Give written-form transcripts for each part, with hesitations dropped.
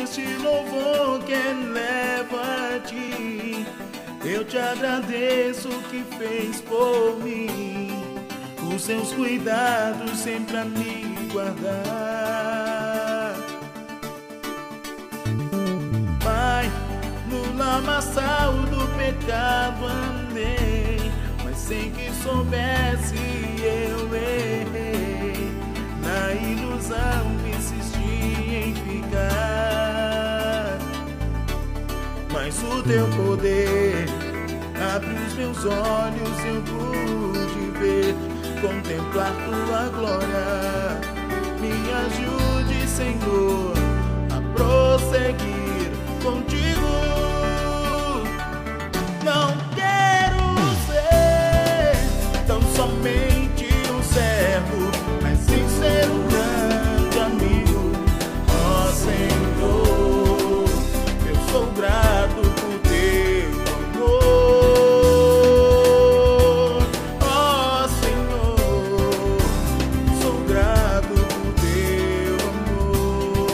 neste louvor que elevo a ti. Eu te agradeço o que fez por mim, os seus cuidados sempre a me guardar. Pai, no lamaçal do pecado andei, mas sem que soubesse eu errei. Na ilusão insisti em ficar, mas o teu poder abre os meus olhos, eu pude ver, contemplar tua glória. Me ajude, Senhor, a prosseguir contigo. Não quero ser tão somente um servo, mas sim ser um grande amigo. Ó Senhor, eu sou grato por teu amor. Ó Senhor, sou grato por teu amor.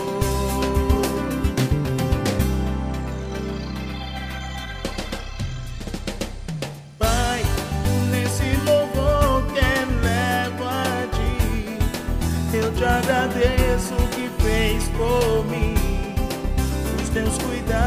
Pai, nesse louvor que elevo a ti, eu te agradeço o que fez por mim, os teus cuidados